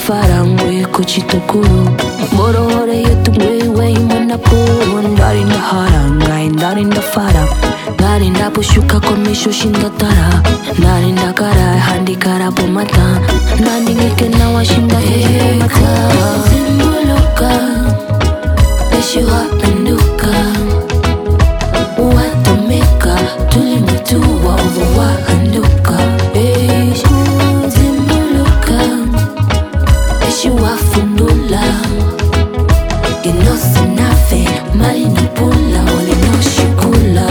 ndafara ngwe kuchitukuru Morohore yetu mwewe imanapo Ndari ndahara ngai ndari ndafara Ndari ndapushuka komisho shindatara Ndari ndakara handikara pomata Nani ngeke na washinda pomata Zimbuluka Eshiwa penduka Watomeka tulimutua ovo wahanduka Zimbuluka Eshiwa fundula Genosi nafe mali nupula Wali no shukula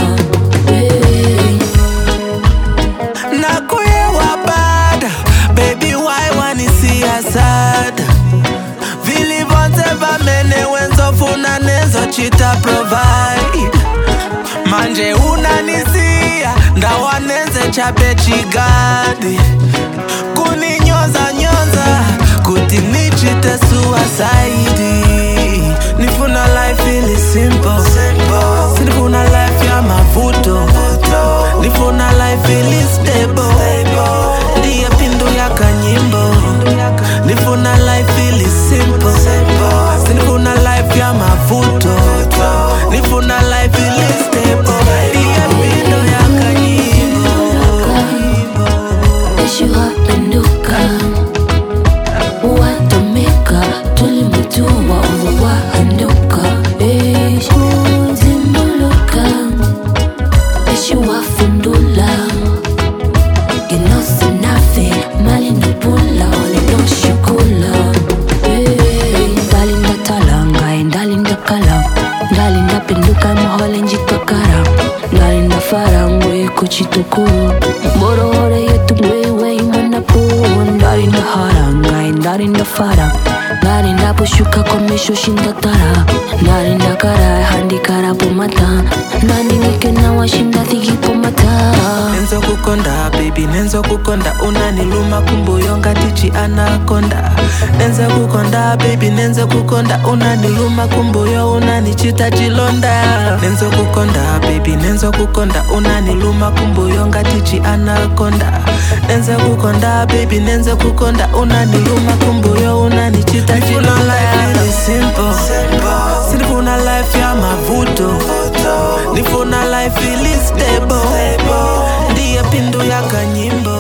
Nakuye wabada Baby why wani siya sad Vili vonte vamene wenzo funa nenzo chita provide Manje unanisia ndawa nenze chape chigadi Kuni nyonza kuti nichite suicide Nifuna life ili simple Sinifuna life ya mavuto Nifuna life ili stable Ndiye pindu ya kanyimbo Nifuna life ili simple Sinifuna life ya mavuto Nifuna life ili stable Ndiye pindu ya kanyimbo Eshiwa penduka Watomeka tulimutua ovo wahanduka Zimbuluka Eshiwa fundula Genosi nafe mali nupula Ole no shukula Ndali ndatala ngai ndali ndakala Ndali ndapenduka muhole njitokara Ndali ndafara ngwe kuchitukuru Morohore yetu mwewe imanapo Ndali ndahara ngai ndali ndafara Ndali ndapushuka komisho shindatara Ndali ndakara handikara pomata Nani ngeke na washinda thigi pomata Nenzo kukonda baby nenzo kukonda unaniluma kumbuyo ngatichi anakonda Nenzo kukonda baby nenzo kukonda unaniluma kumbuyo unanichita chilonda Nenzo kukonda baby nenzo kukonda unaniluma kumbuyo ngatichi anakonda Nenzo kukonda baby nenzo kukonda unaniluma kumbuyo unanichita chilonda Life is simple Sinifuna life ya mavuto Nifuna life ili stable Ndiye pindu ya kanyimbo